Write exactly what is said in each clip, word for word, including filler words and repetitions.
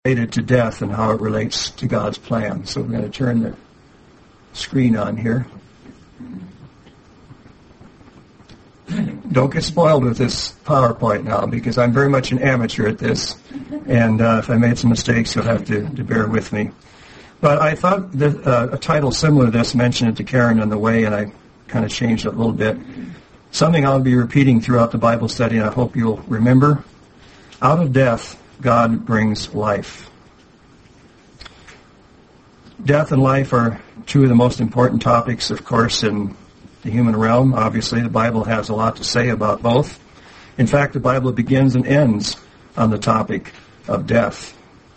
related to death and how it relates to God's plan. So we're going to turn the screen on here. Don't get spoiled with this PowerPoint now, because I'm very much an amateur at this, and uh, if I made some mistakes, you'll have to, to bear with me. But I thought that uh, a title similar to this, mentioned it to Karen on the way, and I kind of changed it a little bit. Something I'll be repeating throughout the Bible study, and I hope you'll remember. Out of death, God brings life. Death and life are two of the most important topics, of course, in the human realm. Obviously, the Bible has a lot to say about both. In fact, the Bible begins and ends on the topic of death.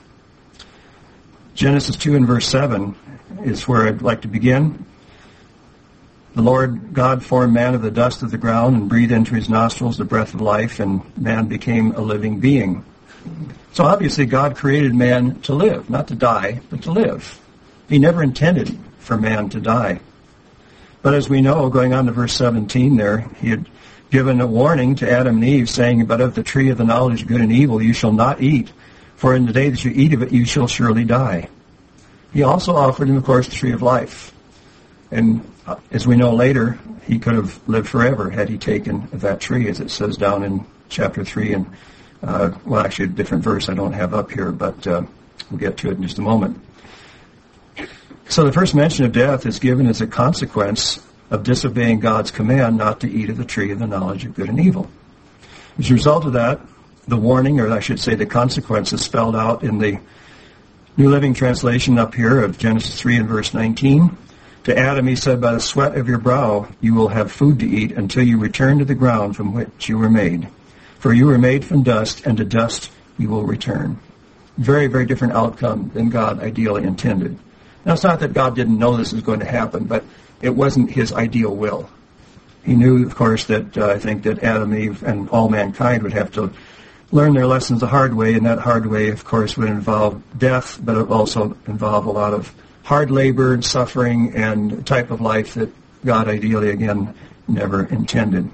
Genesis two and verse seven is where I'd like to begin. The Lord God formed man of the dust of the ground and breathed into his nostrils the breath of life, and man became a living being. So obviously God created man to live, not to die, but to live. He never intended for man to die. But as we know, going on to verse seventeen there, he had given a warning to Adam and Eve, saying, "But of the tree of the knowledge of good and evil you shall not eat, for in the day that you eat of it you shall surely die." He also offered him, of course, the tree of life. And as we know later, he could have lived forever had he taken of that tree, as it says down in chapter three, and uh, well, actually a different verse I don't have up here, but uh, we'll get to it in just a moment. So the first mention of death is given as a consequence of disobeying God's command not to eat of the tree of the knowledge of good and evil. As a result of that, the warning, or I should say the consequence, is spelled out in the New Living Translation up here of Genesis three and verse nineteen. To Adam he said, "By the sweat of your brow you will have food to eat until you return to the ground from which you were made. For you were made from dust, and to dust you will return." Very, very different outcome than God ideally intended. Now, it's not that God didn't know this was going to happen, but it wasn't his ideal will. He knew, of course, that uh, I think that Adam, Eve, and all mankind would have to learn their lessons the hard way, and that hard way, of course, would involve death, but it would also involve a lot of hard labor and suffering and a type of life that God ideally, again, never intended.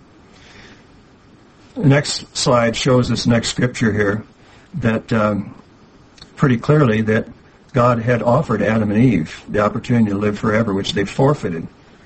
The next slide shows this next scripture here that um, pretty clearly that God had offered Adam and Eve the opportunity to live forever, which they forfeited.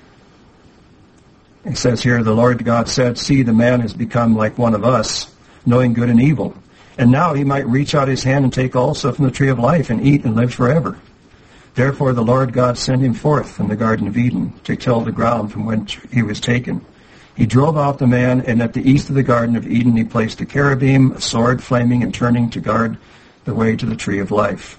It says here, "The Lord God said, 'See, the man has become like one of us, knowing good and evil. And now he might reach out his hand and take also from the tree of life and eat and live forever.' Therefore the Lord God sent him forth from the Garden of Eden to till the ground from whence he was taken. He drove out the man, and at the east of the Garden of Eden he placed a cherubim, a sword flaming and turning to guard the way to the tree of life."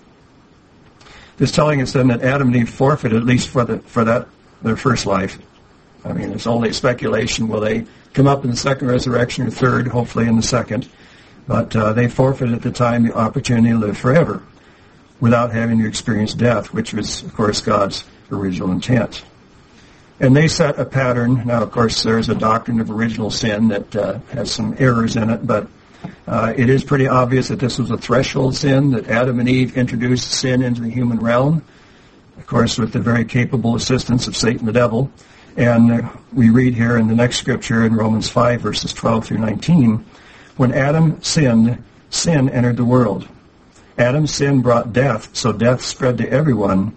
This telling us then that Adam and Eve forfeited, at least for the for that their first life. I mean, it's only speculation. Will they come up in the second resurrection or third? Hopefully in the second. But uh, they forfeited at the time the opportunity to live forever without having to experience death, which was, of course, God's original intent. And they set a pattern. Now, of course, there's a doctrine of original sin that uh, has some errors in it, but uh, it is pretty obvious that this was a threshold sin, that Adam and Eve introduced sin into the human realm, of course, with the very capable assistance of Satan the devil. And uh, we read here in the next scripture in Romans five, verses twelve through nineteen, "When Adam sinned, sin entered the world. Adam's sin brought death, so death spread to everyone,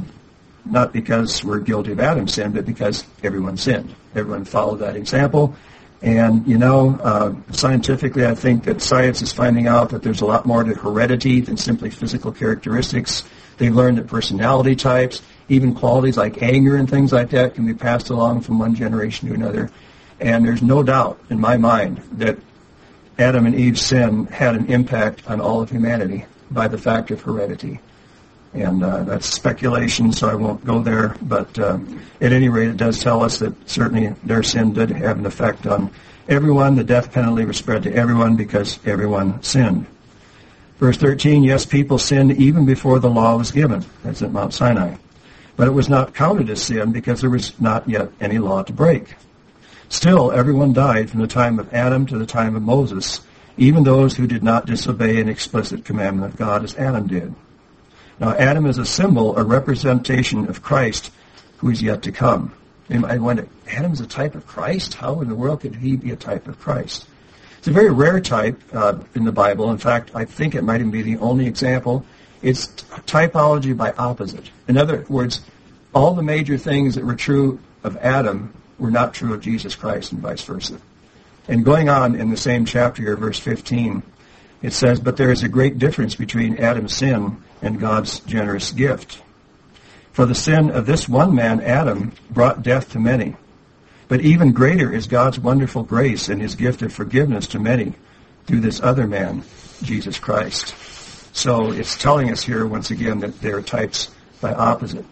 not because we're guilty of Adam's sin, but because everyone sinned. Everyone followed that example. And, you know, uh, scientifically, I think that science is finding out that there's a lot more to heredity than simply physical characteristics. They've learned that personality types, even qualities like anger and things like that, can be passed along from one generation to another. And there's no doubt in my mind that Adam and Eve's sin had an impact on all of humanity by the fact of heredity. And uh, that's speculation, so I won't go there. But uh, at any rate, it does tell us that certainly their sin did have an effect on everyone. The death penalty was spread to everyone because everyone sinned. Verse thirteen, "Yes, people sinned even before the law was given." That's at Mount Sinai. "But it was not counted as sin because there was not yet any law to break. Still, everyone died from the time of Adam to the time of Moses, even those who did not disobey an explicit commandment of God as Adam did. Now, Adam is a symbol, a representation of Christ, who is yet to come." You might wonder, Adam's a type of Christ? How in the world could he be a type of Christ? It's a very rare type uh, in the Bible. In fact, I think it might even be the only example. It's typology by opposite. In other words, all the major things that were true of Adam were not true of Jesus Christ, and vice versa. And going on in the same chapter here, verse fifteen, it says, "But there is a great difference between Adam's sin and God's generous gift. For the sin of this one man, Adam, brought death to many. But even greater is God's wonderful grace and his gift of forgiveness to many through this other man, Jesus Christ." So it's telling us here, once again, that they are types by opposite.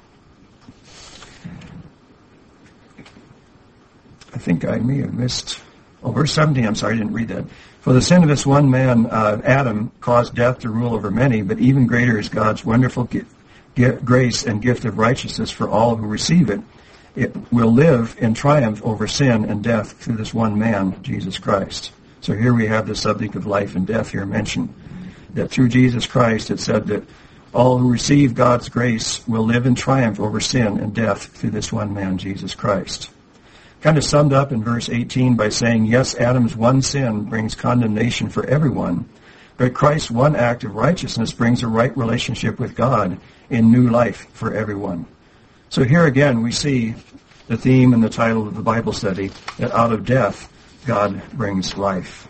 I think I may have missed... Oh, verse seventeen, I'm sorry, I didn't read that. "For the sin of this one man, uh, Adam, caused death to rule over many, but even greater is God's wonderful gi- gi- grace and gift of righteousness for all who receive it. It will live in triumph over sin and death through this one man, Jesus Christ." So here we have the subject of life and death here mentioned. That through Jesus Christ, it said that all who receive God's grace will live in triumph over sin and death through this one man, Jesus Christ. Kind of summed up in verse eighteen by saying, yes, Adam's one sin brings condemnation for everyone, but Christ's one act of righteousness brings a right relationship with God in new life for everyone. So here again we see the theme and the title of the Bible study, that out of death God brings life.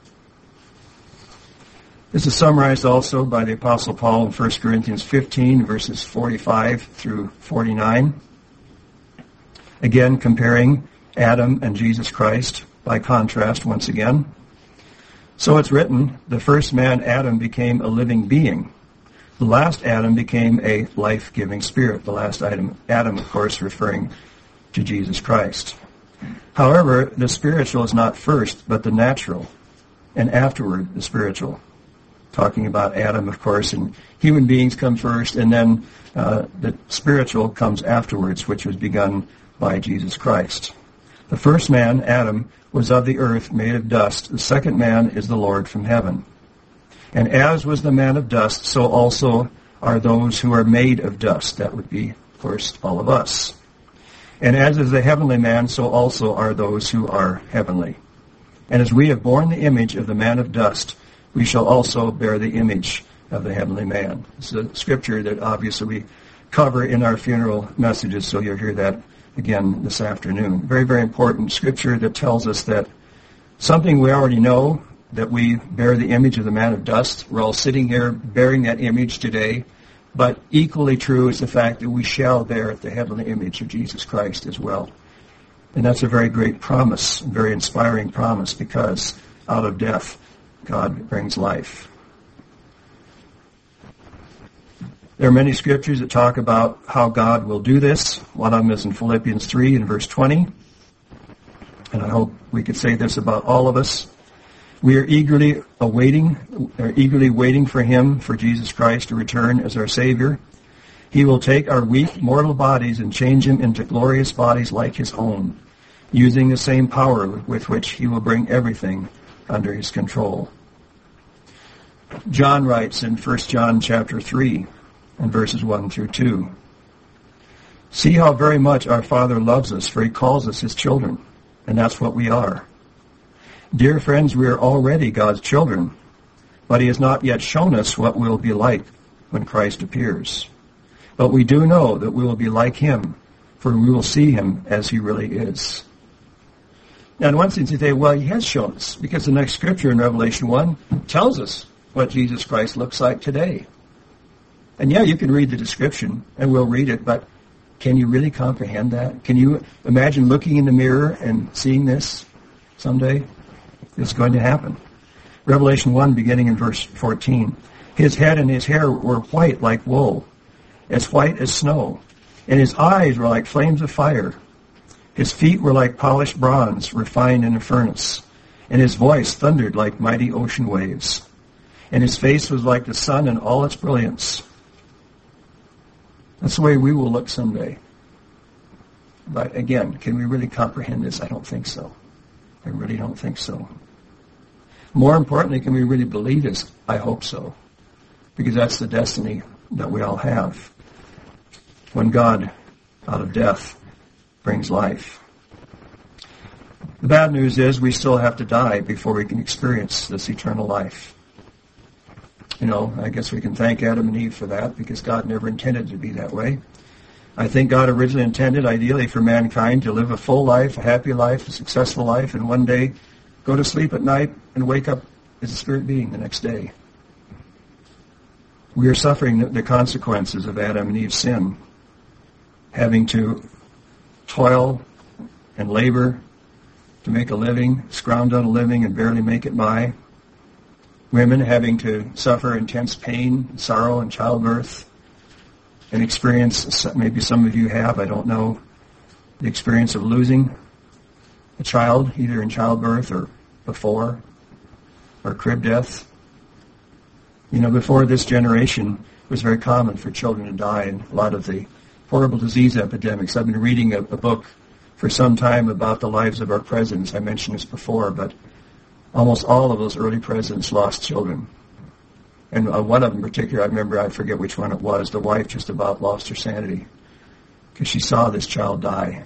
This is summarized also by the Apostle Paul in First Corinthians fifteen, verses forty-five through forty-nine. Again, comparing Adam and Jesus Christ by contrast once again. "So it's written, the first man, Adam, became a living being. The last Adam became a life-giving spirit." The last Adam, Adam, of course, referring to Jesus Christ. "However, the spiritual is not first, but the natural, and afterward the spiritual." Talking about Adam, of course, and human beings come first, and then uh, the spiritual comes afterwards, which was begun by Jesus Christ. "The first man, Adam, was of the earth, made of dust. The second man is the Lord from heaven. And as was the man of dust, so also are those who are made of dust." That would be, of course, all of us. "And as is the heavenly man, so also are those who are heavenly. And as we have borne the image of the man of dust, we shall also bear the image of the heavenly man." It's a scripture that obviously we cover in our funeral messages, so you'll hear that again this afternoon. Very, very important scripture that tells us that something we already know, that we bear the image of the man of dust. We're all sitting here bearing that image today, but equally true is the fact that we shall bear the heavenly image of Jesus Christ as well. And that's a very great promise, a very inspiring promise, because out of death, God brings life. There are many scriptures that talk about how God will do this. One of them is in Philippians three in verse twenty. And I hope we could say this about all of us. We are eagerly awaiting, are eagerly waiting for him, for Jesus Christ, to return as our Savior. He will take our weak mortal bodies and change them into glorious bodies like his own, using the same power with which he will bring everything under his control. John writes in First John chapter three and verses one through two, "See how very much our Father loves us, for he calls us his children, and that's what we are. Dear friends, we are already God's children, but he has not yet shown us what we'll be like when Christ appears. But we do know that we will be like him, for we will see him as he really is." Now, in one sense, you say, well, he has shown us, because the next scripture in Revelation one tells us what Jesus Christ looks like today. And yeah, you can read the description, and we'll read it, but can you really comprehend that? Can you imagine looking in the mirror and seeing this someday? It's going to happen. Revelation one, beginning in verse fourteen. "His head and his hair were white like wool, as white as snow, and his eyes were like flames of fire. His feet were like polished bronze, refined in a furnace, and his voice thundered like mighty ocean waves. And his face was like the sun in all its brilliance." That's the way we will look someday. But again, can we really comprehend this? I don't think so. I really don't think so. More importantly, can we really believe this? I hope so. Because that's the destiny that we all have. When God, out of death, brings life. The bad news is we still have to die before we can experience this eternal life. You know, I guess we can thank Adam and Eve for that, because God never intended it to be that way. I think God originally intended, ideally, for mankind to live a full life, a happy life, a successful life, and one day go to sleep at night and wake up as a spirit being the next day. We are suffering the consequences of Adam and Eve's sin, having to toil and labor to make a living, scrounge out a living and barely make it by. Women having to suffer intense pain, sorrow, and childbirth, and experience, maybe some of you have, I don't know, the experience of losing a child, either in childbirth or before, or crib death. You know, before this generation, it was very common for children to die in a lot of the horrible disease epidemics. I've been reading a, a book for some time about the lives of our presidents. I mentioned this before, but almost all of those early presidents lost children. And uh, one of them in particular, I remember, I forget which one it was, the wife just about lost her sanity because she saw this child die.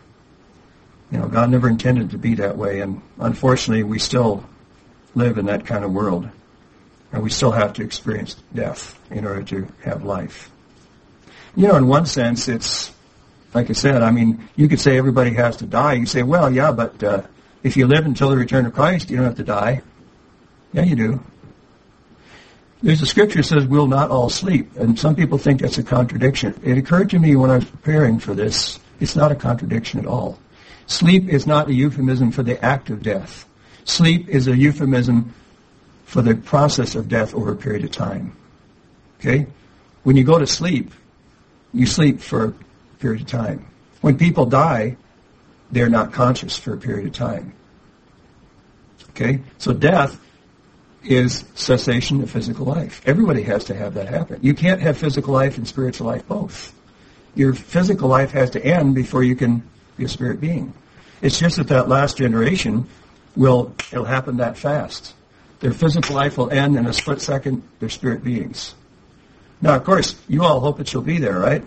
You know, God never intended it to be that way, and unfortunately we still live in that kind of world. And we still have to experience death in order to have life. You know, in one sense, it's, like I said, I mean, you could say everybody has to die. You say, well, yeah, but uh, if you live until the return of Christ, you don't have to die. Yeah, you do. There's a scripture that says we'll not all sleep, and some people think that's a contradiction. It occurred to me when I was preparing for this, it's not a contradiction at all. Sleep is not a euphemism for the act of death. Sleep is a euphemism for the process of death over a period of time. Okay? When you go to sleep, you sleep for a period of time. When people die, they're not conscious for a period of time. Okay? So death is cessation of physical life. Everybody has to have that happen. You can't have physical life and spiritual life both. Your physical life has to end before you can be a spirit being. It's just that that last generation will, it'll happen that fast. Their physical life will end in a split second. They're spirit beings. Now, of course, you all hope that you'll be there, right?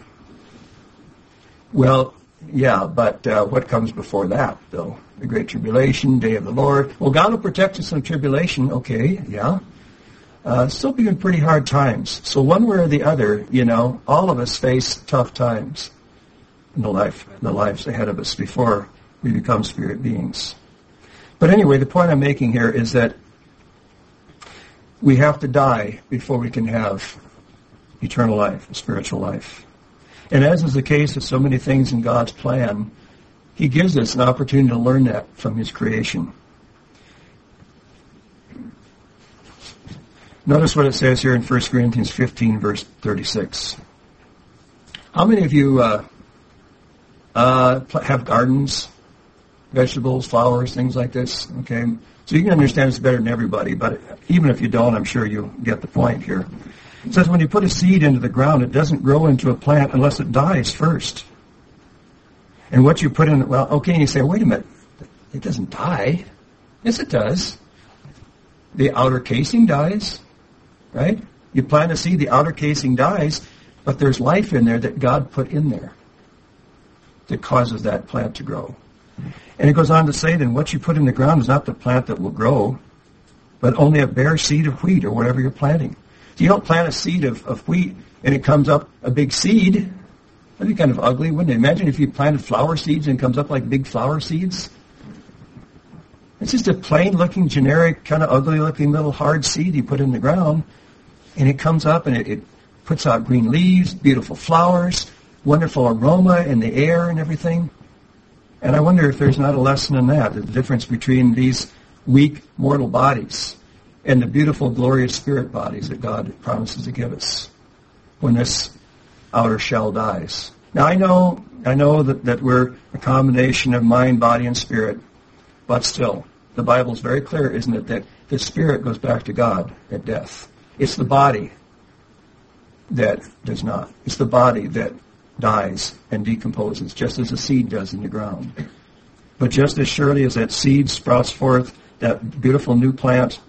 Well, yeah, but uh, what comes before that, though? The Great Tribulation, Day of the Lord. Well, God will protect us from tribulation. Okay, yeah. Uh, still be in pretty hard times. So one way or the other, you know, all of us face tough times in the life, the lives ahead of us before we become spirit beings. But anyway, the point I'm making here is that we have to die before we can have eternal life, spiritual life. And as is the case with so many things in God's plan, He gives us an opportunity to learn that from His creation. Notice what it says here in First Corinthians fifteen, verse thirty-six. How many of you uh, uh, have gardens, vegetables, flowers, things like this? Okay, so you can understand this better than everybody, but even if you don't, I'm sure you'll get the point here. It says when you put a seed into the ground, it doesn't grow into a plant unless it dies first. And what you put in, well, okay, and you say, wait a minute, it doesn't die. Yes, it does. The outer casing dies, right? You plant a seed, the outer casing dies, but there's life in there that God put in there that causes that plant to grow. And it goes on to say, then what you put in the ground is not the plant that will grow, but only a bare seed of wheat or whatever you're planting. You don't plant a seed of, of wheat and it comes up a big seed. That'd be kind of ugly, wouldn't it? Imagine if you planted flower seeds and it comes up like big flower seeds. It's just a plain-looking, generic, kind of ugly-looking little hard seed you put in the ground, and it comes up and it, it puts out green leaves, beautiful flowers, wonderful aroma in the air and everything. And I wonder if there's not a lesson in that, the difference between these weak, mortal bodies and the beautiful, glorious spirit bodies that God promises to give us when this outer shell dies. Now, I know I know that, that we're a combination of mind, body, and spirit, but still, the Bible's very clear, isn't it, that the spirit goes back to God at death. It's the body that does not. It's the body that dies and decomposes, just as a seed does in the ground. But just as surely as that seed sprouts forth, that beautiful new plant,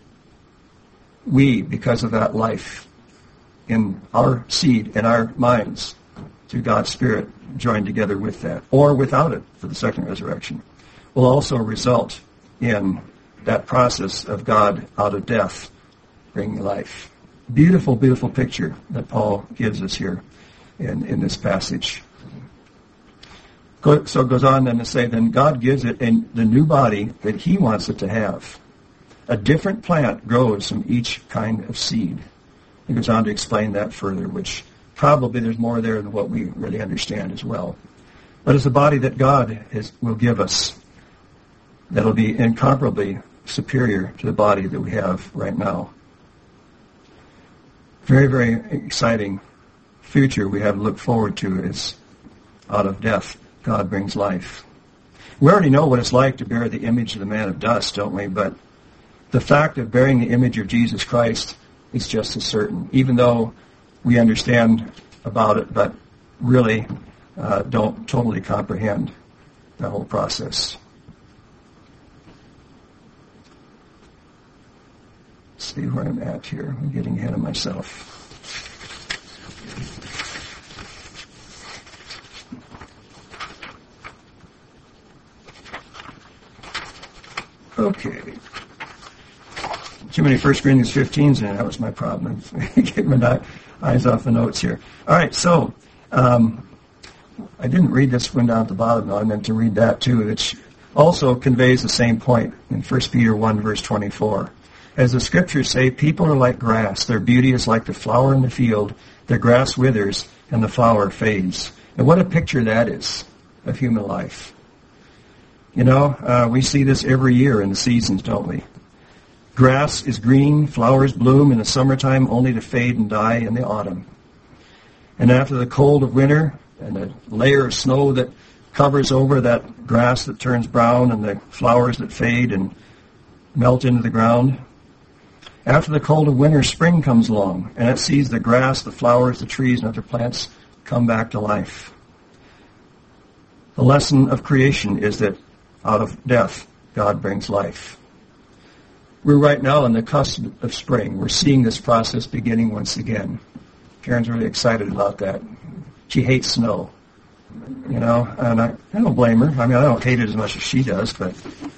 we, because of that life in our seed, in our minds, through God's Spirit, joined together with that, or without it for the second resurrection. will also result in that process of God out of death bringing life. Beautiful, beautiful picture that Paul gives us here in, in this passage. So it goes on then to say, then God gives it in the new body that he wants it to have. A different plant grows from each kind of seed. He goes on to explain that further, which probably there's more there than what we really understand as well. But it's a body that God is, will give us that'll be incomparably superior to the body that we have right now. Very, very exciting future we have to look forward to is out of death, God brings life. We already know what it's like to bear the image of the man of dust, don't we? But the fact of bearing the image of Jesus Christ is just as certain, even though we understand about it, but really uh, don't totally comprehend the whole process. Let's see where I'm at here. I'm getting ahead of myself. Okay. Too many First Corinthians fifteens in it. That was my problem. Getting my eyes off the notes here. All right, so um, I didn't read this one down at the bottom, though. I meant to read that too, which also conveys the same point in First Peter one, verse twenty-four. As the scriptures say, people are like grass. Their beauty is like the flower in the field. The grass withers and the flower fades. And what a picture that is of human life. You know, uh, we see this every year in the seasons, don't we? Grass is green, flowers bloom in the summertime only to fade and die in the autumn. And after the cold of winter and the layer of snow that covers over that grass that turns brown and the flowers that fade and melt into the ground, after the cold of winter, spring comes along, and it sees the grass, the flowers, the trees, and other plants come back to life. The lesson of creation is that out of death, God brings life. We're right now on the cusp of spring. We're seeing this process beginning once again. Karen's really excited about that. She hates snow, you know, and I, I don't blame her. I mean, I don't hate it as much as she does, but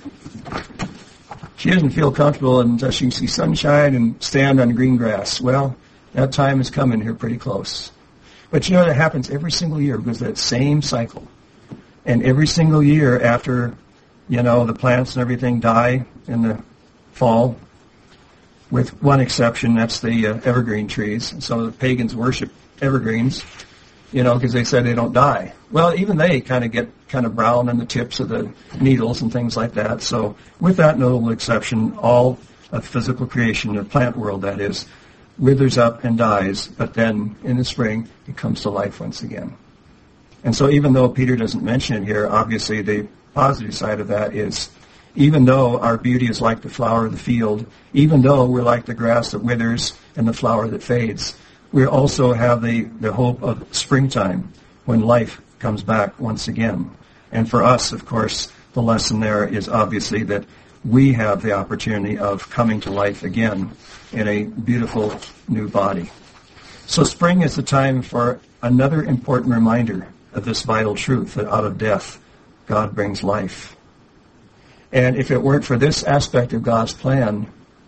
she doesn't feel comfortable until she can see sunshine and stand on green grass. Well, that time is coming here pretty close. But you know, that happens every single year because that same cycle. And every single year after, you know, the plants and everything die in the fall, with one exception, that's the uh, evergreen trees. Some of the pagans worship evergreens, you know, because they said they don't die. Well, even they kind of get kind of brown on the tips of the needles and things like that. So with that notable exception, all of physical creation, the plant world that is, withers up and dies, but then in the spring it comes to life once again. And so even though Peter doesn't mention it here, obviously the positive side of that is even though our beauty is like the flower of the field, even though we're like the grass that withers and the flower that fades, we also have the, the hope of springtime when life comes back once again. And for us, of course, the lesson there is obviously that we have the opportunity of coming to life again in a beautiful new body. So spring is the time for another important reminder of this vital truth that out of death, God brings life. And if it weren't for this aspect of God's plan,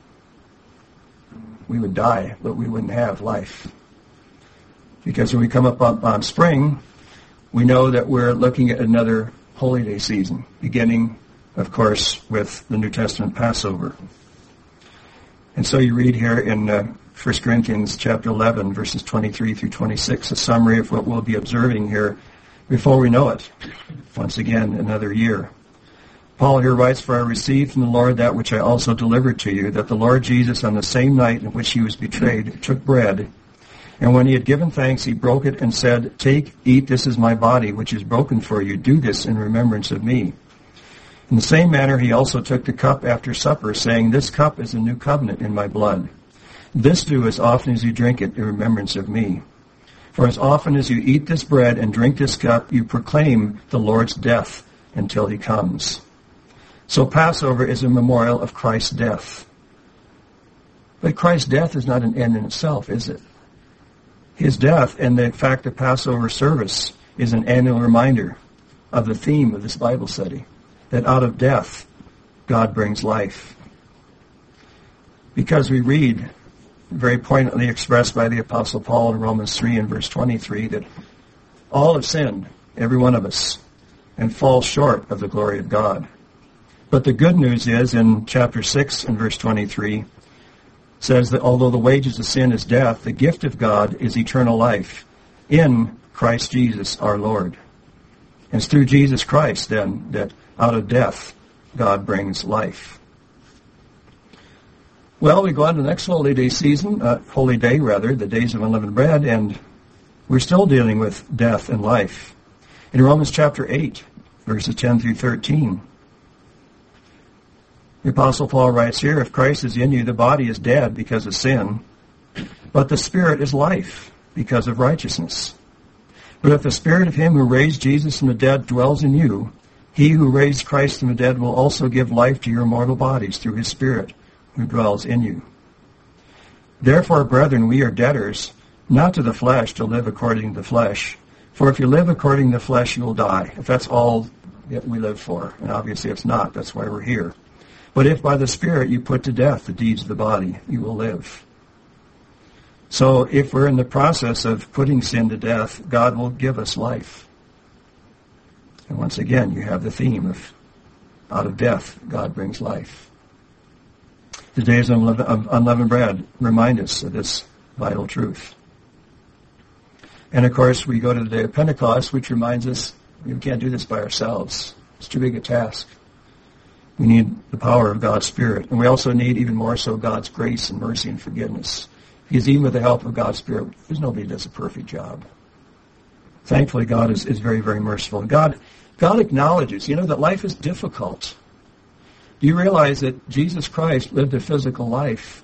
we would die, but we wouldn't have life. Because when we come up on, on spring, we know that we're looking at another holy day season, beginning, of course, with the New Testament Passover. And so you read here in uh, First Corinthians chapter eleven, verses twenty-three through twenty-six, a summary of what we'll be observing here before we know it. Once again, another year. Paul here writes, "For I received from the Lord that which I also delivered to you, that the Lord Jesus, on the same night in which he was betrayed, took bread. And when he had given thanks, he broke it and said, 'Take, eat, this is my body, which is broken for you. Do this in remembrance of me.' In the same manner, he also took the cup after supper, saying, 'This cup is a new covenant in my blood. This do as often as you drink it in remembrance of me. For as often as you eat this bread and drink this cup, you proclaim the Lord's death until he comes.'" So Passover is a memorial of Christ's death. But Christ's death is not an end in itself, is it? His death and the fact of Passover service is an annual reminder of the theme of this Bible study, that out of death God brings life. Because we read, very poignantly expressed by the Apostle Paul in Romans three and verse twenty-three, that all have sinned, every one of us, and fall short of the glory of God. But the good news is, in chapter six and verse twenty-three, says that although the wages of sin is death, the gift of God is eternal life in Christ Jesus our Lord. And it's through Jesus Christ, then, that out of death God brings life. Well, we go on to the next holy day season, uh, holy day rather, the days of unleavened bread, and we're still dealing with death and life. In Romans chapter eight, verses ten through thirteen, the Apostle Paul writes here, if Christ is in you, the body is dead because of sin, but the Spirit is life because of righteousness. But if the Spirit of him who raised Jesus from the dead dwells in you, he who raised Christ from the dead will also give life to your mortal bodies through his Spirit who dwells in you. Therefore, brethren, we are debtors, not to the flesh, to live according to the flesh. For if you live according to the flesh, you will die. If that's all that we live for, and obviously it's not, that's why we're here. But if by the Spirit you put to death the deeds of the body, you will live. So if we're in the process of putting sin to death, God will give us life. And once again, you have the theme of out of death, God brings life. The days of unleavened bread remind us of this vital truth. And of course, we go to the day of Pentecost, which reminds us we can't do this by ourselves. It's too big a task. We need the power of God's Spirit. And we also need, even more so, God's grace and mercy and forgiveness. Because even with the help of God's Spirit, there's nobody who does a perfect job. Thankfully, God is, is very, very merciful. And God, God acknowledges, you know, that life is difficult. Do you realize that Jesus Christ lived a physical life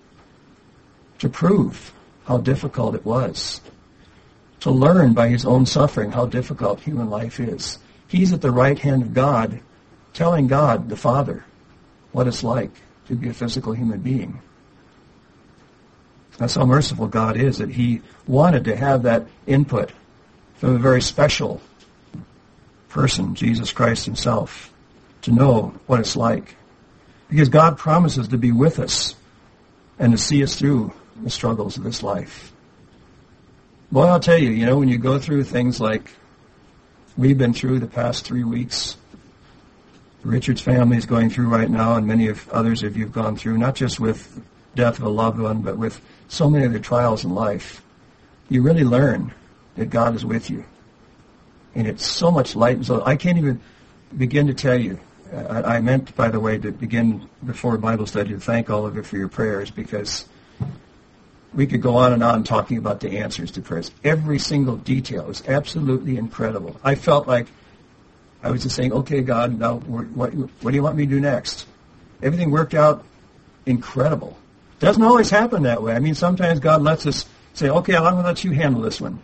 to prove how difficult it was? To learn by his own suffering how difficult human life is. He's at the right hand of God, telling God, the Father, what it's like to be a physical human being. That's how merciful God is, that he wanted to have that input from a very special person, Jesus Christ himself, to know what it's like. Because God promises to be with us and to see us through the struggles of this life. Boy, I'll tell you, you know, when you go through things like we've been through the past three weeks, Richard's family is going through right now, and many of others of you have gone through, not just with death of a loved one, but with so many other trials in life, you really learn that God is with you. And it's so much light. So I can't even begin to tell you. I, I meant, by the way, to begin before Bible study to thank all of you for your prayers, because we could go on and on talking about the answers to prayers. Every single detail is absolutely incredible. I felt like I was just saying, okay, God, now what, what do you want me to do next? Everything worked out incredible. Doesn't always happen that way. I mean, sometimes God lets us say, okay, I'm going to let you handle this one.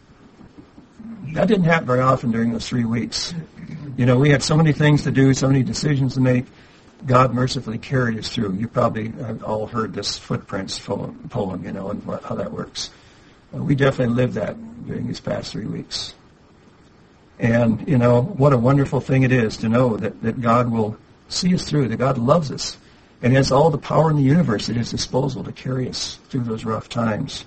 That didn't happen very often during those three weeks. You know, we had so many things to do, so many decisions to make. God mercifully carried us through. You probably have all heard this Footprints poem, you know, and what, how that works. Uh, we definitely lived that during these past three weeks. And, you know, what a wonderful thing it is to know that, that God will see us through, that God loves us, and has all the power in the universe at his disposal to carry us through those rough times.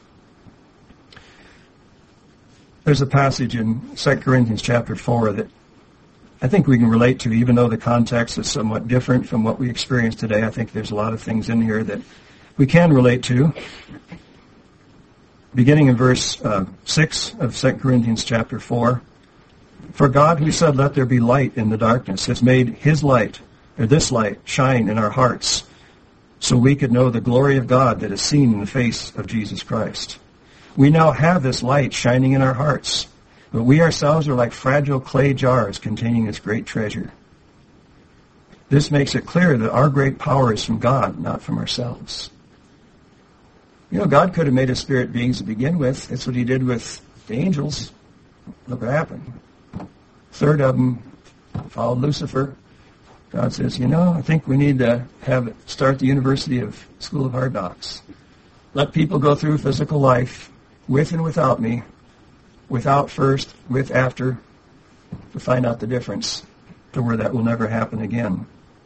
There's a passage in Second Corinthians chapter four that I think we can relate to, even though the context is somewhat different from what we experience today. I think there's a lot of things in here that we can relate to. Beginning in verse uh, six of Second Corinthians chapter four, for God who said, let there be light in the darkness, has made his light, or this light, shine in our hearts, so we could know the glory of God that is seen in the face of Jesus Christ. We now have this light shining in our hearts, but we ourselves are like fragile clay jars containing this great treasure. This makes it clear that our great power is from God, not from ourselves. You know, God could have made us spirit beings to begin with. That's what he did with the angels. Look what happened. Third of them followed Lucifer. God says, you know, I think we need to have start the University of School of Hard Knocks. Let people go through physical life with and without me, without first, with after, to find out the difference. to where that will never happen again.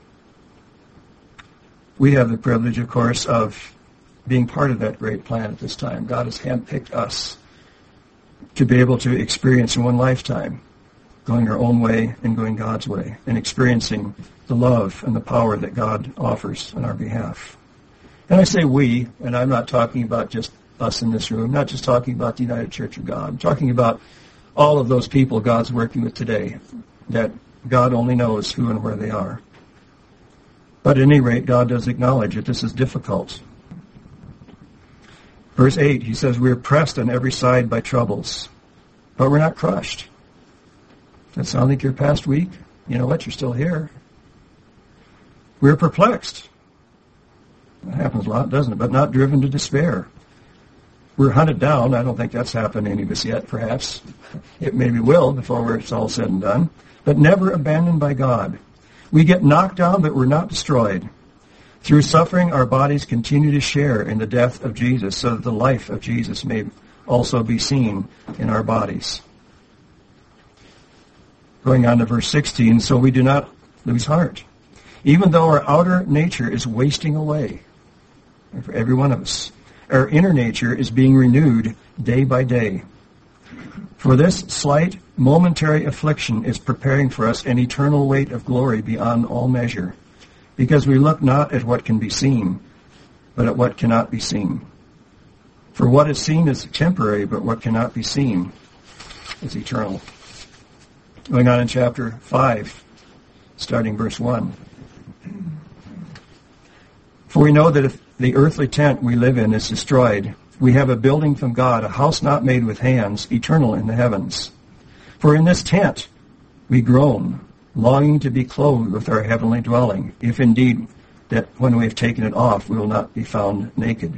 We have the privilege, of course, of being part of that great plan at this time. God has handpicked us to be able to experience in one lifetime, going our own way and going God's way, and experiencing the love and the power that God offers on our behalf. And I say we, and I'm not talking about just us in this room, not just talking about the United Church of God. I'm talking about all of those people God's working with today, that God only knows who and where they are. But at any rate, God does acknowledge that this is difficult. Verse eight, he says, we're pressed on every side by troubles, but we're not crushed. Does that sound like your past week? You know what? You're still here. We're perplexed. That happens a lot, doesn't it? But not driven to despair. We're hunted down. I don't think that's happened to any of us yet, perhaps. It maybe will before it's all said and done. But never abandoned by God. We get knocked down, but we're not destroyed. Through suffering, our bodies continue to share in the death of Jesus, so that the life of Jesus may also be seen in our bodies. Going on to verse sixteen, so we do not lose heart. Even though our outer nature is wasting away, for every one of us, our inner nature is being renewed day by day. For this slight, momentary affliction is preparing for us an eternal weight of glory beyond all measure, because we look not at what can be seen, but at what cannot be seen. For what is seen is temporary, but what cannot be seen is eternal. Going on in chapter five, starting verse one. For we know that if the earthly tent we live in is destroyed, we have a building from God, a house not made with hands, eternal in the heavens. For in this tent we groan, longing to be clothed with our heavenly dwelling, if indeed that when we have taken it off we will not be found naked.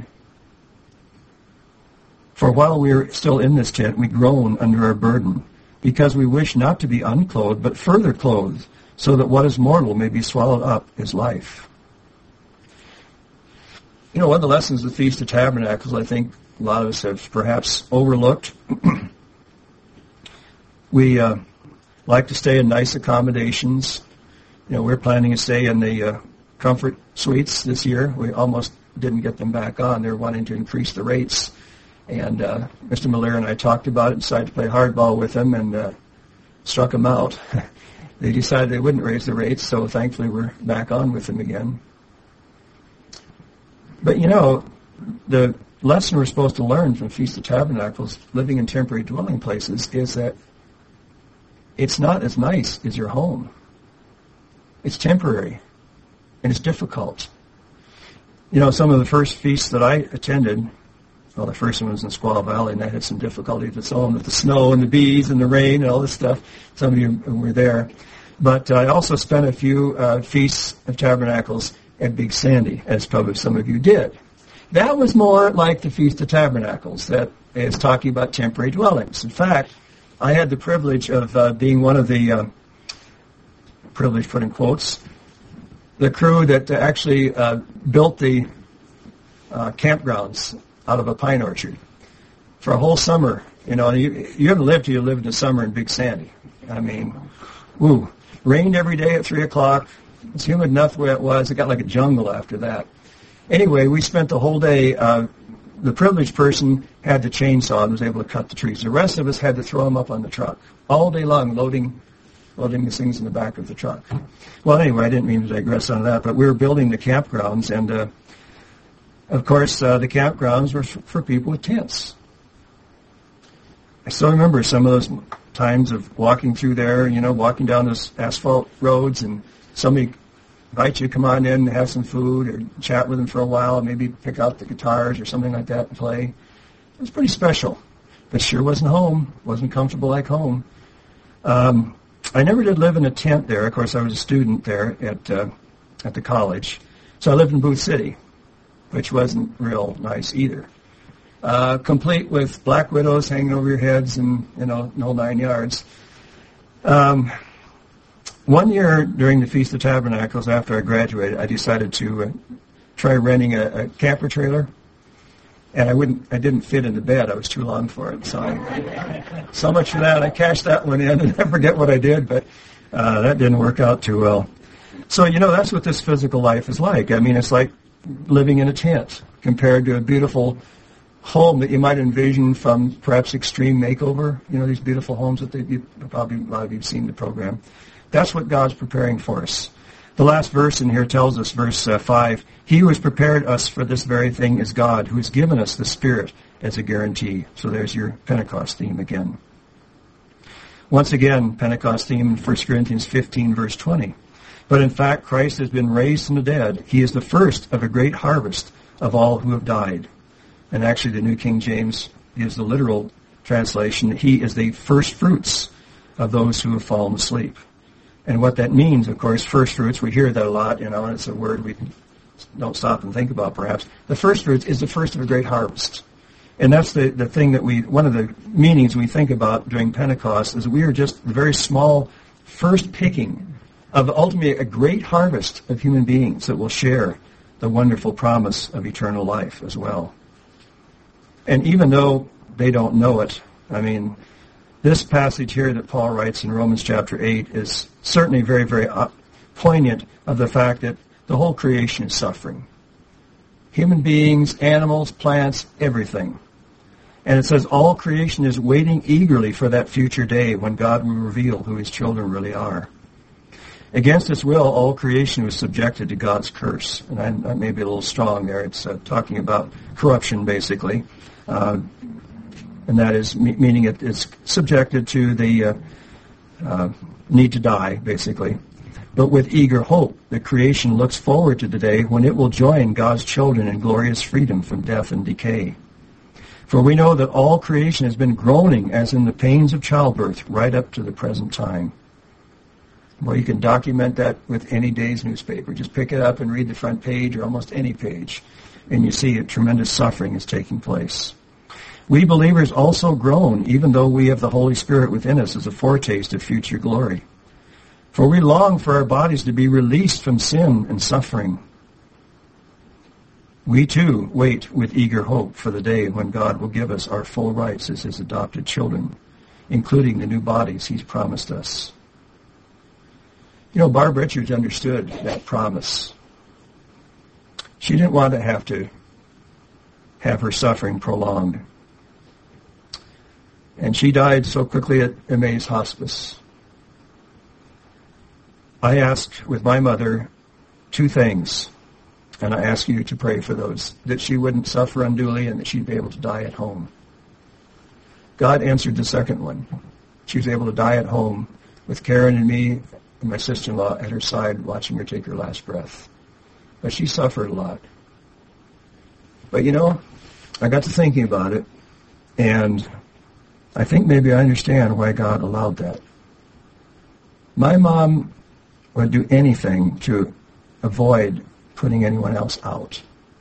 For while we are still in this tent, we groan under our burden, because we wish not to be unclothed, but further clothed, so that what is mortal may be swallowed up as life. You know, one of the lessons of the Feast of Tabernacles, I think a lot of us have perhaps overlooked. we uh, like to stay in nice accommodations. You know, we're planning to stay in the uh, comfort suites this year. We almost didn't get them back on. They're wanting to increase the rates. And uh, Mister Miller and I talked about it, decided to play hardball with them, and uh, struck them out. They decided they wouldn't raise the rates, so thankfully we're back on with them again. But, you know, the lesson we're supposed to learn from Feast of Tabernacles, living in temporary dwelling places, is that it's not as nice as your home. It's temporary, and it's difficult. You know, some of the first feasts that I attended, well, the first one was in Squaw Valley, and I had some difficulty of its own with the snow and the bees and the rain and all this stuff. Some of you were there. But I also spent a few uh, Feasts of Tabernacles at Big Sandy, as probably some of you did. That was more like the Feast of Tabernacles, that is talking about temporary dwellings. In fact, I had the privilege of uh, being one of the, uh, privilege put in quotes, the crew that uh, actually uh, built the uh, campgrounds out of a pine orchard for a whole summer. You know, you, you haven't lived here, you lived in the summer in Big Sandy. I mean, woo, rained every day at three o'clock. It's humid enough the way it was. It got like a jungle after that. Anyway, we spent the whole day. Uh, the privileged person had the chainsaw and was able to cut the trees. The rest of us had to throw them up on the truck all day long, loading loading these things in the back of the truck. Well, anyway, I didn't mean to digress on that, but we were building the campgrounds, and uh, of course, uh, the campgrounds were f- for people with tents. I still remember some of those times of walking through there, you know, walking down those asphalt roads, and somebody invite you to come on in and have some food or chat with them for a while, maybe pick out the guitars or something like that and play. It was pretty special, but sure wasn't home, wasn't comfortable like home. Um, I never did live in a tent there. Of course, I was a student there at uh, at the college, so I lived in Booth City, which wasn't real nice either. Uh, complete with black widows hanging over your heads and, you know, no nine yards. Um, one year during the Feast of Tabernacles, after I graduated, I decided to uh, try renting a, a camper trailer, and I wouldn't. I didn't fit in the bed. I was too long for it. So, I, so much for that. I cashed that one in, and I forget what I did, but Uh, that didn't work out too well. So, you know, that's what this physical life is like. I mean, it's like living in a tent compared to a beautiful home that you might envision from perhaps Extreme Makeover. You know, these beautiful homes that they, you, probably a lot of you have seen the program. That's what God's preparing for us. The last verse in here tells us, verse uh, five, he who has prepared us for this very thing is God, who has given us the Spirit as a guarantee. So there's your Pentecost theme again. Once again, Pentecost theme in First Corinthians fifteen, verse twenty. But in fact, Christ has been raised from the dead. He is the first of a great harvest of all who have died. And actually, the New King James gives the literal translation. He is the first fruits of those who have fallen asleep. And what that means, of course, first fruits, we hear that a lot, you know, and it's a word we don't stop and think about perhaps. The first fruits is the first of a great harvest. And that's the, the thing that we, one of the meanings we think about during Pentecost is we are just the very small first picking of ultimately a great harvest of human beings that will share the wonderful promise of eternal life as well. And even though they don't know it, I mean, this passage here that Paul writes in Romans chapter eight is certainly very, very poignant of the fact that the whole creation is suffering. Human beings, animals, plants, everything. And it says all creation is waiting eagerly for that future day when God will reveal who his children really are. Against its will, all creation was subjected to God's curse. And I, that may be a little strong there. It's uh, talking about corruption, basically. Uh, and that is me- meaning it, it's subjected to the uh, uh, need to die, basically. But with eager hope, the creation looks forward to the day when it will join God's children in glorious freedom from death and decay. For we know that all creation has been groaning as in the pains of childbirth right up to the present time. Well, you can document that with any day's newspaper. Just pick it up and read the front page or almost any page, and you see a tremendous suffering is taking place. We believers also groan, even though we have the Holy Spirit within us as a foretaste of future glory. For we long for our bodies to be released from sin and suffering. We too wait with eager hope for the day when God will give us our full rights as his adopted children, including the new bodies he's promised us. You know, Barb Richards understood that promise. She didn't want to have to have her suffering prolonged. And she died so quickly at Emmaus Hospice. I asked with my mother two things, and I ask you to pray for those, that she wouldn't suffer unduly and that she'd be able to die at home. God answered the second one. She was able to die at home with Karen and me and my sister-in-law at her side watching her take her last breath. But she suffered a lot. But you know, I got to thinking about it, and I think maybe I understand why God allowed that. My mom would do anything to avoid putting anyone else out.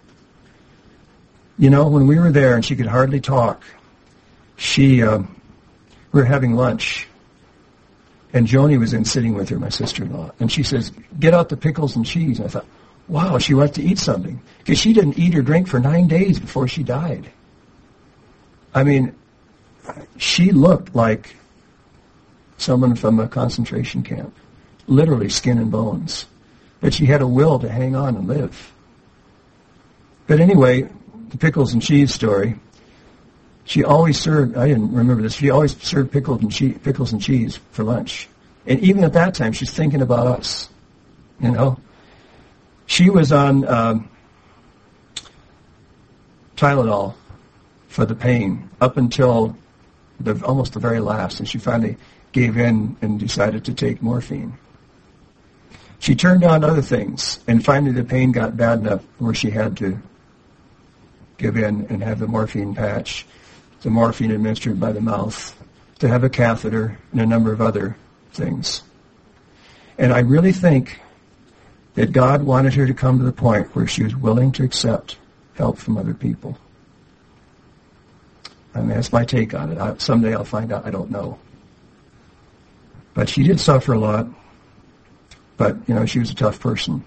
You know, when we were there and she could hardly talk, she, uh, we were having lunch, and Joni was in sitting with her, my sister-in-law, and she says, get out the pickles and cheese. And I thought, wow, she wants to eat something. Because she didn't eat or drink for nine days before she died. I mean, she looked like someone from a concentration camp. Literally skin and bones. But she had a will to hang on and live. But anyway, the pickles and cheese story, she always served, I didn't remember this, she always served pickles and cheese, pickles and cheese for lunch. And even at that time, she's thinking about us, you know. She was on um, Tylenol for the pain up until the, almost the very last, and she finally gave in and decided to take morphine. She turned down other things, and finally the pain got bad enough where she had to give in and have the morphine patch, the morphine administered by the mouth, to have a catheter, and a number of other things. And I really think that God wanted her to come to the point where she was willing to accept help from other people. I mean, that's my take on it. I, someday I'll find out. I don't know. But she did suffer a lot. But, you know, she was a tough person.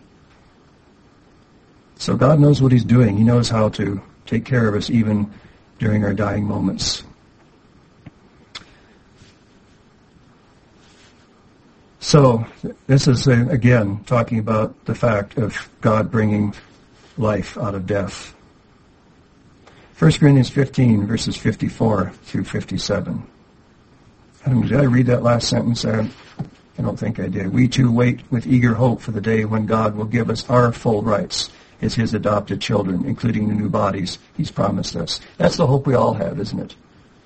So God knows what he's doing. He knows how to take care of us even during our dying moments. So this is, uh, again, talking about the fact of God bringing life out of death. First Corinthians fifteen, verses fifty-four through fifty-seven. I don't know, did I read that last sentence? I, I don't think I did. We too wait with eager hope for the day when God will give us our full rights as his adopted children, including the new bodies he's promised us. That's the hope we all have, isn't it?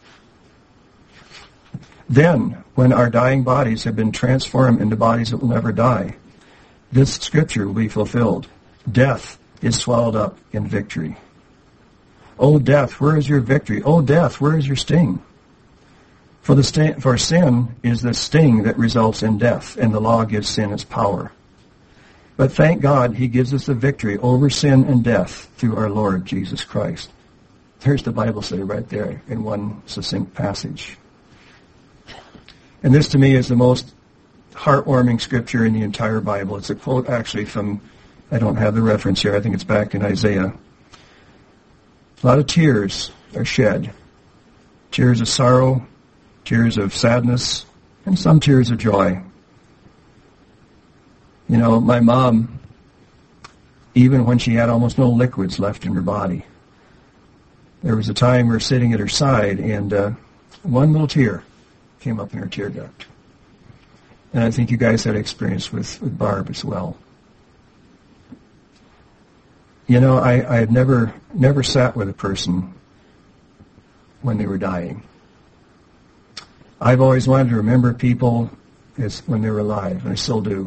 Then, when our dying bodies have been transformed into bodies that will never die, this scripture will be fulfilled. Death is swallowed up in victory. O death, where is your victory? O death, where is your sting? For the st- for sin is the sting that results in death, and the law gives sin its power. But thank God he gives us the victory over sin and death through our Lord Jesus Christ. There's the Bible study right there in one succinct passage. And this to me is the most heartwarming scripture in the entire Bible. It's a quote actually from, I don't have the reference here, I think it's back in Isaiah. A lot of tears are shed. Tears of sorrow, tears of sadness, and some tears of joy. You know, my mom, even when she had almost no liquids left in her body, there was a time we were sitting at her side, and uh, one little tear came up in her tear duct. And I think you guys had experience with, with Barb as well. You know, I, I had never never sat with a person when they were dying. I've always wanted to remember people as when they were alive, and I still do.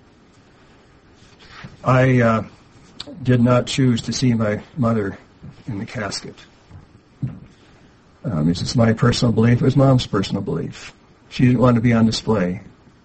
I uh, did not choose to see my mother in the casket. Um, this is my personal belief. It was Mom's personal belief. She didn't want to be on display.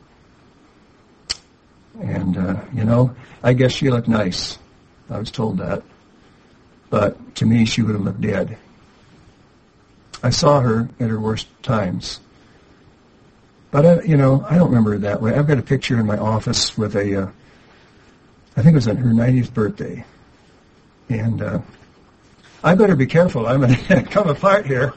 And, uh, you know, I guess she looked nice. I was told that. But to me, she would have looked dead. I saw her at her worst times. But, I, you know, I don't remember her that way. I've got a picture in my office with a, uh, I think it was on her ninetieth birthday. And uh, I better be careful. I'm going to come apart here.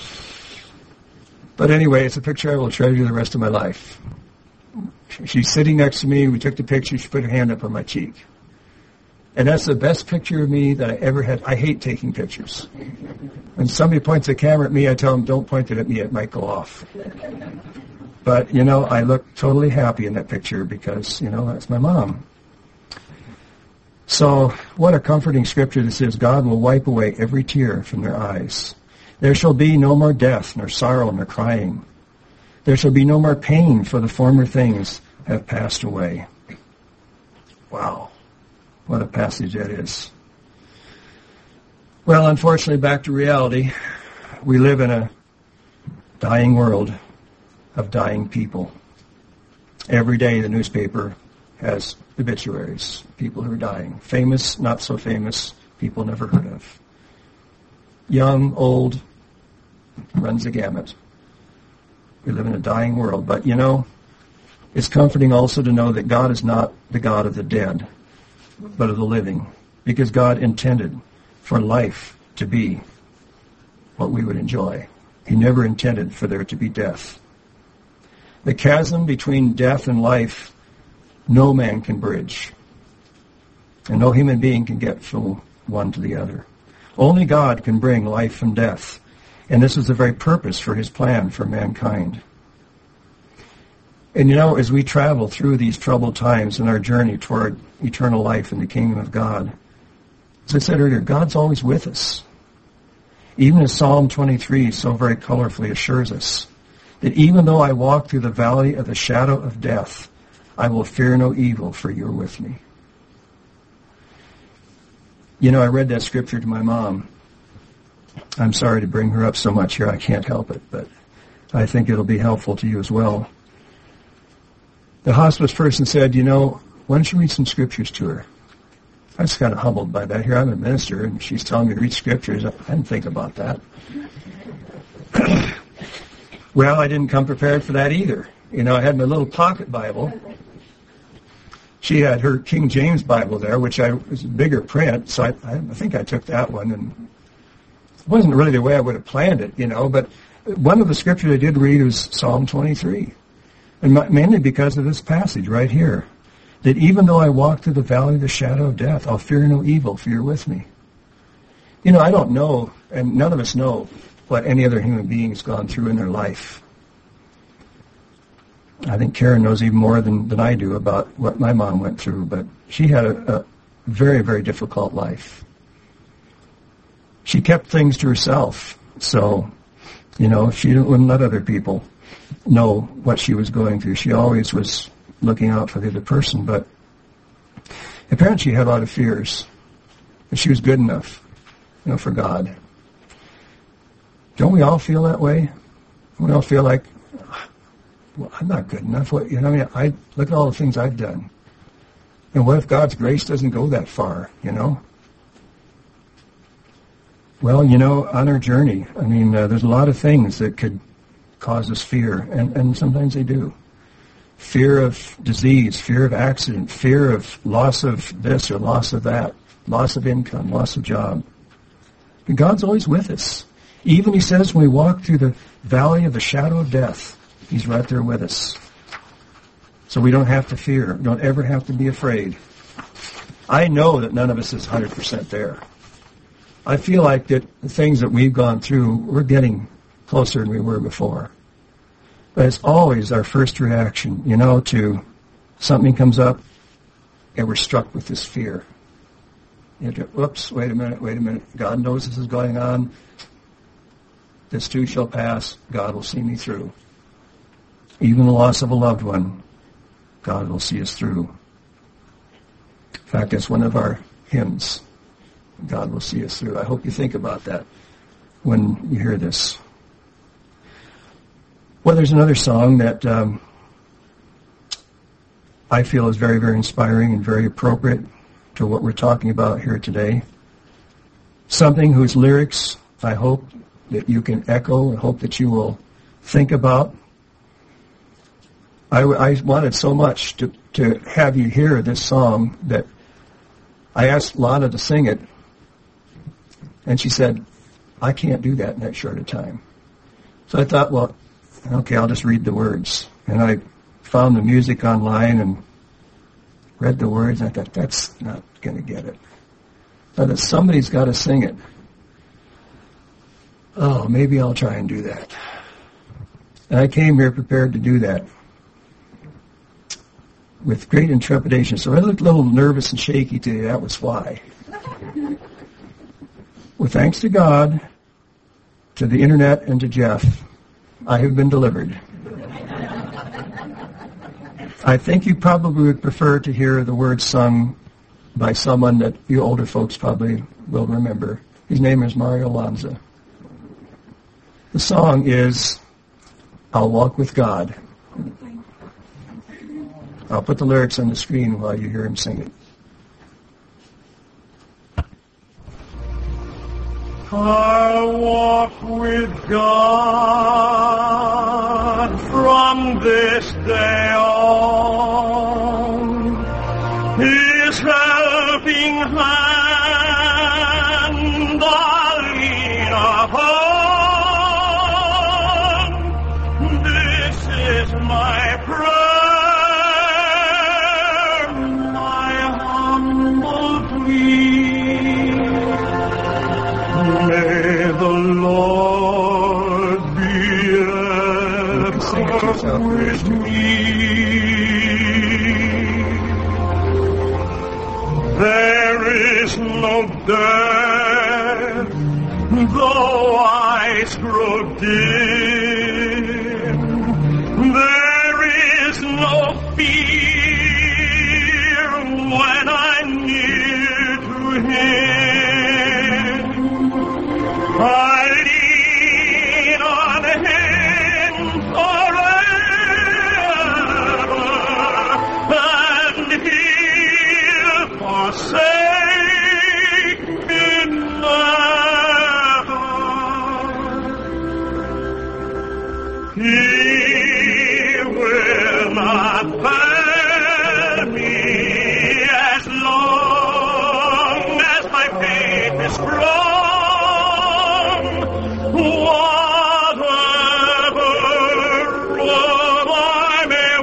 But anyway, it's a picture I will treasure the rest of my life. She's sitting next to me. We took the picture. She put her hand up on my cheek. And that's the best picture of me that I ever had. I hate taking pictures. When somebody points a camera at me, I tell them, don't point it at me. It might go off. But, you know, I look totally happy in that picture because, you know, that's my mom. So what a comforting scripture this is. God will wipe away every tear from their eyes. There shall be no more death, nor sorrow, nor crying. There shall be no more pain, for the former things have passed away. Wow. What a passage that is. Well, unfortunately, back to reality. We live in a dying world of dying people. Every day the newspaper has obituaries, people who are dying. Famous, not so famous, people never heard of. Young, old, runs the gamut. We live in a dying world. But, you know, it's comforting also to know that God is not the God of the dead, but of the living. Because God intended for life to be what we would enjoy. He never intended for there to be death. The chasm between death and life, no man can bridge. And no human being can get from one to the other. Only God can bring life from death. And this is the very purpose for his plan for mankind. And you know, as we travel through these troubled times in our journey toward eternal life in the kingdom of God, as I said earlier, God's always with us. Even as Psalm twenty-three so very colorfully assures us, that even though I walk through the valley of the shadow of death, I will fear no evil, for you're with me. You know, I read that scripture to my mom. I'm sorry to bring her up so much here. I can't help it, but I think it'll be helpful to you as well. The hospice person said, you know, why don't you read some scriptures to her? I was kind of humbled by that. Here I'm a minister, and she's telling me to read scriptures. I didn't think about that. Well, I didn't come prepared for that either. You know, I had my little pocket Bible. She had her King James Bible there, which I was a bigger print, so I, I think I took that one. And it wasn't really the way I would have planned it, you know, but one of the scriptures I did read was Psalm twenty-three. And my, mainly because of this passage right here. That even though I walk through the valley of the shadow of death, I'll fear no evil, for you're with me. You know, I don't know, and none of us know, what any other human being's gone through in their life. I think Karen knows even more than, than I do about what my mom went through, but she had a, a very, very difficult life. She kept things to herself, so, you know, she wouldn't let other people know what she was going through. She always was looking out for the other person, but apparently she had a lot of fears. But she was good enough, you know, for God. Don't we all feel that way? We all feel like, well, I'm not good enough. What, you know, I mean, I look at all the things I've done. And what if God's grace doesn't go that far, you know? Well, you know, on our journey, I mean, uh, there's a lot of things that could cause us fear, and, and sometimes they do. Fear of disease, fear of accident, fear of loss of this or loss of that, loss of income, loss of job. But God's always with us. Even, he says, when we walk through the valley of the shadow of death, he's right there with us. So we don't have to fear. We don't ever have to be afraid. I know that none of us is one hundred percent there. I feel like that the things that we've gone through, we're getting closer than we were before. But it's always our first reaction, you know, to something comes up and we're struck with this fear. You know, whoops, wait a minute, wait a minute. God knows this is going on. This too shall pass. God will see me through. Even the loss of a loved one, God will see us through. In fact, that's one of our hymns. God will see us through. I hope you think about that when you hear this. Well, there's another song that um, I feel is very, very inspiring and very appropriate to what we're talking about here today. Something whose lyrics I hope that you can echo and hope that you will think about. I, I wanted so much to, to have you hear this song that I asked Lana to sing it, and she said, I can't do that in that short a time. So I thought, well, okay, I'll just read the words. And I found the music online and read the words, and I thought, that's not going to get it. I thought, somebody's got to sing it. Oh, maybe I'll try and do that. And I came here prepared to do that with great intrepidation. So I looked a little nervous and shaky today. That was why. With thanks to God, to the internet, and to Jeff, I have been delivered. I think you probably would prefer to hear the words sung by someone that you older folks probably will remember. His name is Mario Lanza. The song is, I'll Walk with God. I'll put the lyrics on the screen while you hear him sing it. I'll walk with God from this day on. His helping hand I'll lean upon. This is my prayer, my humble plea. May the Lord be ever with me. There is no death, though eyes grow dim. There is no fear when I'm near to Him. I lean on Him forever, and He'll forsake me never. He will not fail me as long as my faith is strong. Whatever I may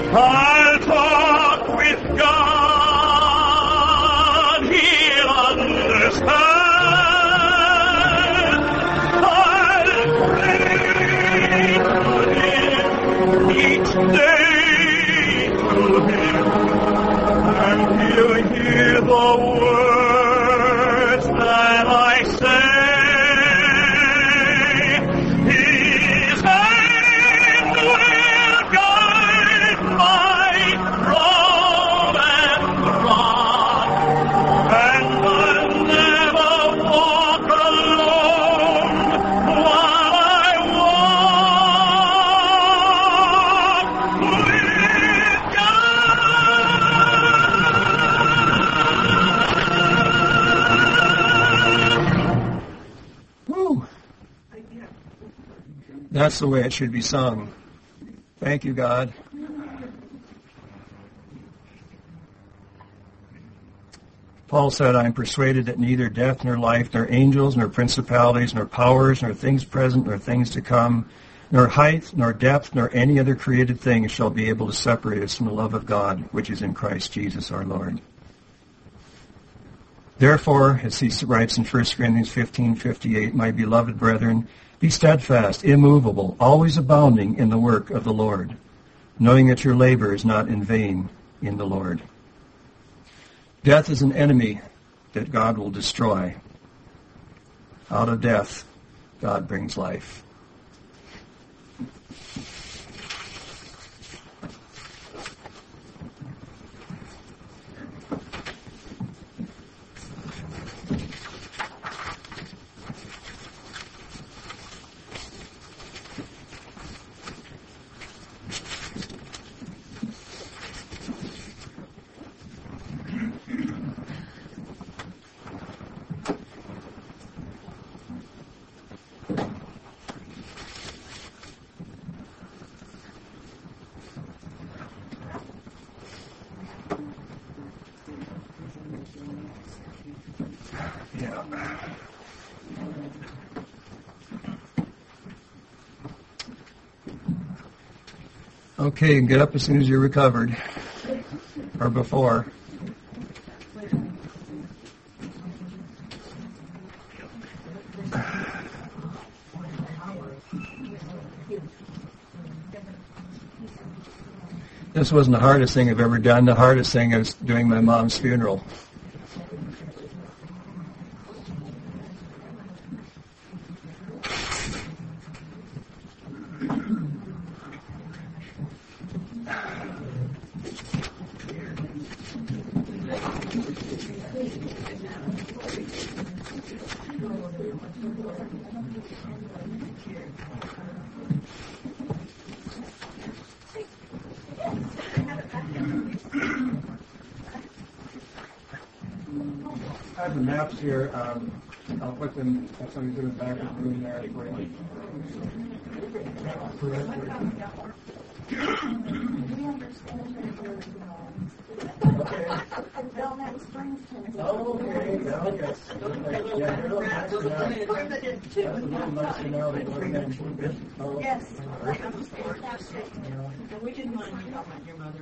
I'll talk with God, He'll understand. I'll pray to Him each day to Him, and He'll hear the words that I say. His hand will guide my road and rod, and I'll never walk alone while I walk with God. Woo! That's the way it should be sung. Thank you, God. Paul said, I am persuaded that neither death nor life, nor angels, nor principalities, nor powers, nor things present, nor things to come, nor height, nor depth, nor any other created thing shall be able to separate us from the love of God, which is in Christ Jesus our Lord. Therefore, as he writes in First Corinthians fifteen fifty-eight, my beloved brethren, be steadfast, immovable, always abounding in the work of the Lord, knowing that your labor is not in vain in the Lord. Death is an enemy that God will destroy. Out of death, God brings life. Yeah. Okay, get up as soon as you're recovered, or before. This wasn't the hardest thing I've ever done. The hardest thing is doing my mom's funeral. I have the maps here. Um, I'll put them, if somebody's in the back of the room there for you. Okay. Oh, okay. Well, yes. Yeah, they're a little nicer now. They're a little nicer now. They go ahead. Oh. Yes. And we didn't mind you talking about your mother.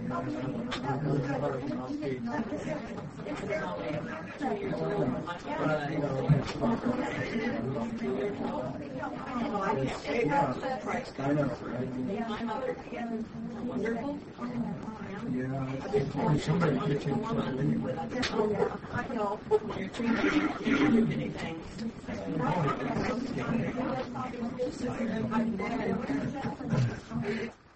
I know, right? My mother, wonderful. Yeah, somebody get you anyway. I know. You're treating many things. Oh,